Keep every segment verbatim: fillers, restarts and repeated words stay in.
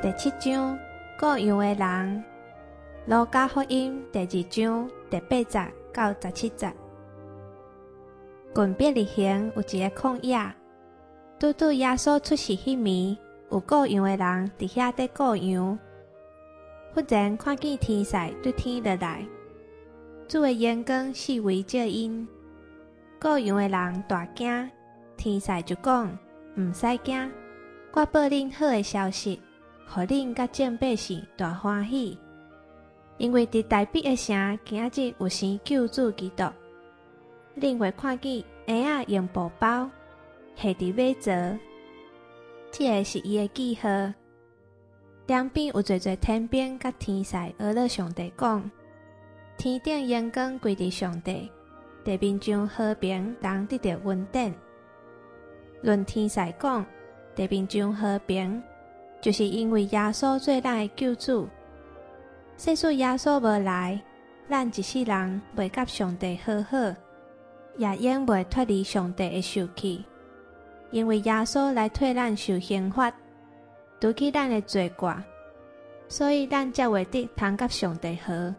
第七章各样的人。路加福音第二章第八节到十七节。近别日行有一个旷野，拄拄耶稣出世迄暝，有各样的人伫遐伫过羊。忽然看见天使对天落来，主的眼光四围照因，各样的人大惊。天使就讲：毋使惊，我报恁好的消息，互恁甲众百姓大欢喜。因为伫大逼的城，今日有生救主基督。恁会看见婴仔用布包下伫马槽，这个是伊的记号。两边有侪侪天兵甲天使讹了上帝讲：天顶阳光归伫上帝，地面上和平，人得到稳定。论天使讲，地面上和平，就是因为耶稣做咱的救主。即使耶稣无来，咱一世人袂甲上帝和好，也永袂脱离上帝的受气。因为耶稣来替咱受刑罚，除去咱的罪过，所以咱才会得通甲上帝和。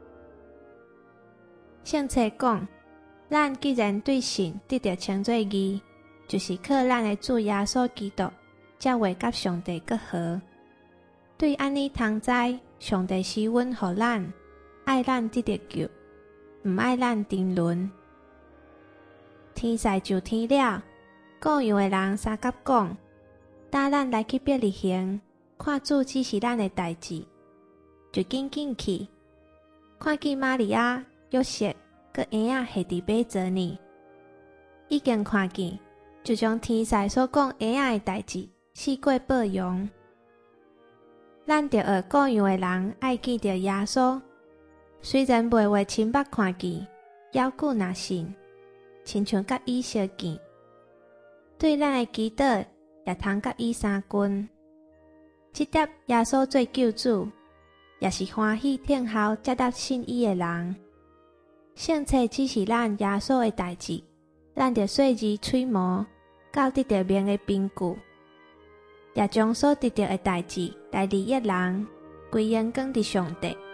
圣册讲，咱既然对神得到称作义，就是靠咱的主耶稣基督，才会甲上帝和和。对安尼通知，上帝施恩予咱，爱咱得到救，毋爱咱沉沦。天使就天了，各样的人三甲讲：打咱来去伯利恒，看主指示咱的代志，就紧紧去，看见玛利亚、约瑟佮婴仔下伫马槽呢。已经看见，就将天使所讲婴仔的代志四过报扬。咱着学各样的人爱记着耶稣，虽然袂话亲目看见，犹久若信，亲像甲伊相见。对咱的祈祷也通甲伊相近。即点耶稣做救主，也是欢喜听候接纳信伊的人。圣册指示咱耶稣的代志，咱着细字揣摩，到得到明的凭据，也将所得到的代志来利益人，归荣光伫上帝。